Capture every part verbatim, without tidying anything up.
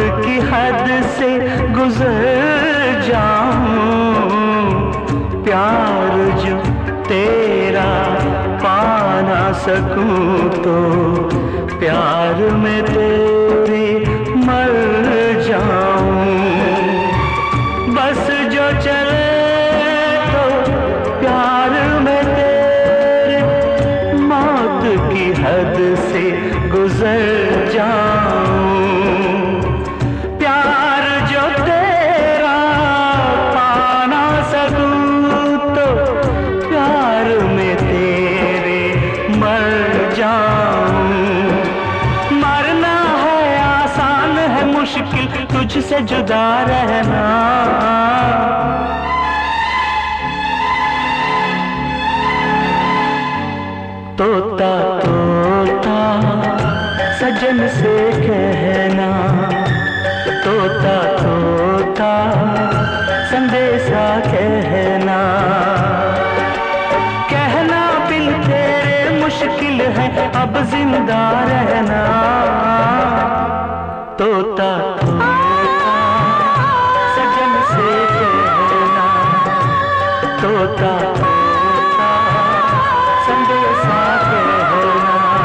की हद से गुजर जाऊं, प्यार जो तेरा पा ना सकूं तो प्यार में तेरे मर जाऊं। बस जो चले तो प्यार में तेरे मौत की हद से गुजर जाऊं, प्यार जो तेरा पा ना सकूं तो प्यार में तेरे मर जाऊं। मरना है आसान है मुश्किल तुझसे जुदा रहना, तोता तोता सजन से कहना, तोता तोता संदेशा कहना, कहना बिन तेरे मुश्किल है अब जिंदा रहना, तोता तोता सजन से कहना, तोता तोता संदेशा कहना।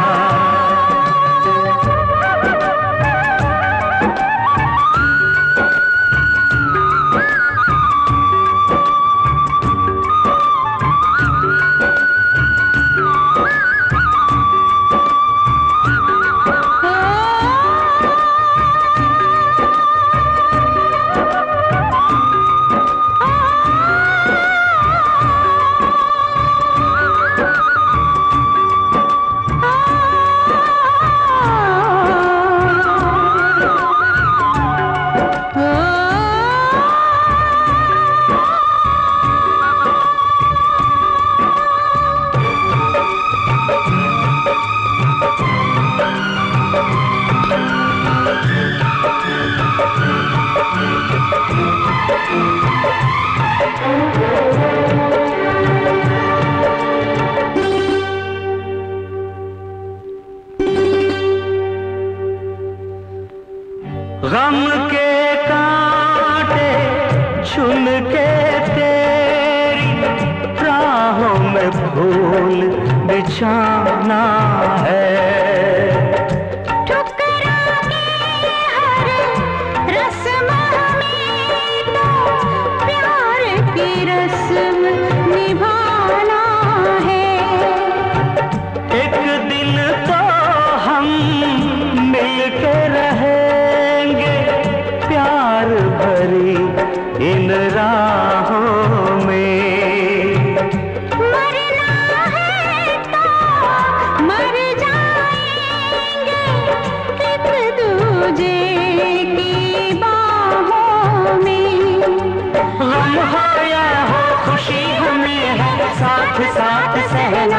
गम के कांटे चुन के तेरी राहों में फूल बिछाना है, इन राहों में मरना है तो मर जाएंगे एक दूजे की बाहों में, गम हो या हो खुशी हमें है साथ साथ सहना।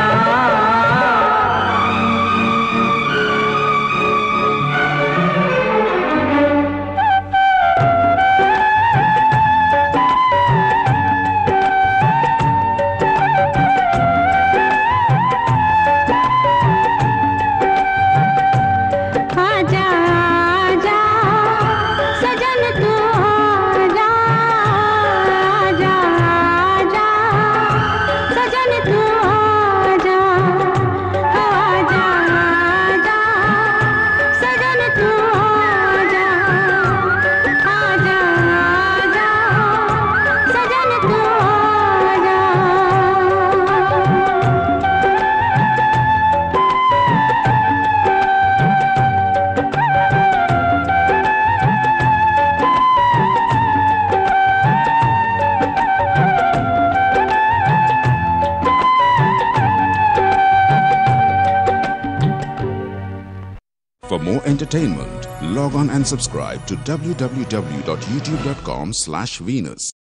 For more entertainment, log on and subscribe to w w w dot youtube dot com slash Venus.